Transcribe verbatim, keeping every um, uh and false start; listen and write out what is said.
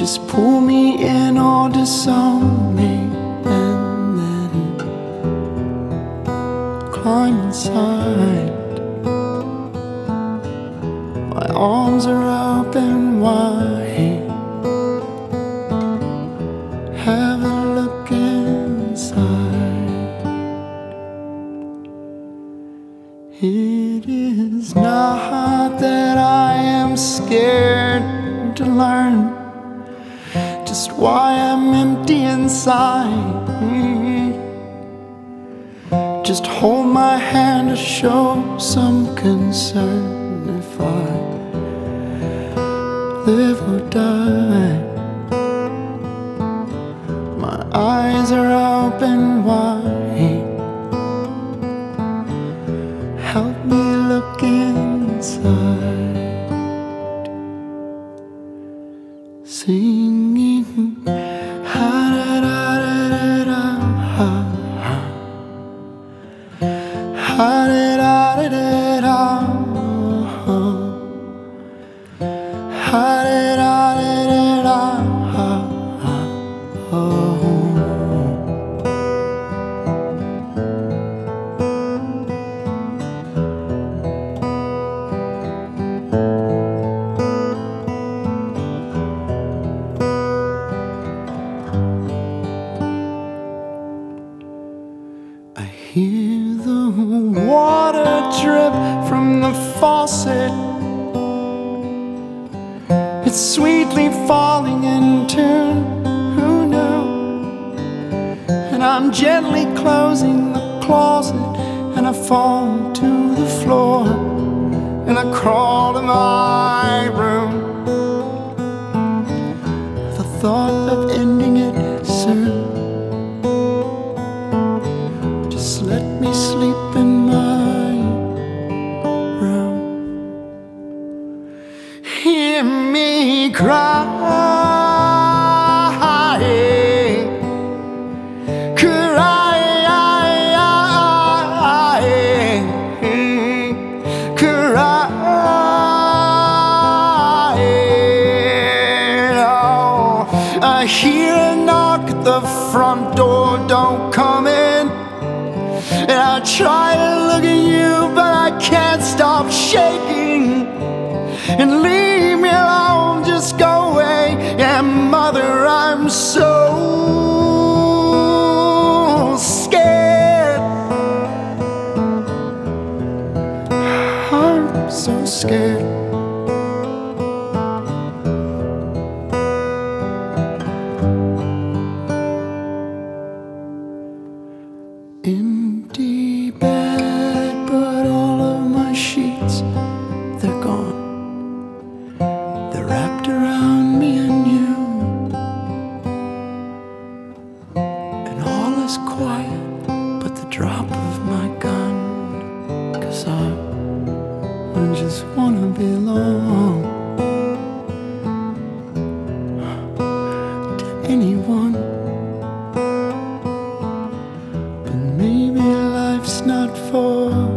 just pull me in or disown me, and then climb inside. My arms are open wide. Have a look inside. It is not that I am scared to learn just why I'm empty inside. Just hold my hand to show some concern. If I live or die, my eyes are open wide. Help me look inside. Singing ha da da da da da ha ha ha da da da da da ha ha da da da da da ha ha oh. I hear the water drip from the faucet. It's sweetly falling in tune, who knew? And I'm gently closing the closet, and I fall to the floor, and I crawl to my room. The thought of ending it soon. Just let me sleep in my room. Hear me crying, crying, crying. Oh, I hear a knock at the front door, don't come in. And I try to look at you, but I can't stop shaking. And leave me alone, just go away. Yeah, mother, I'm so scared. I'm so scared. Empty bed, but all of my sheets, they're gone. They're wrapped around me and you, and all is quiet but the drop of my gun. 'Cause I, I just wanna belong to anyone. Maybe life's not for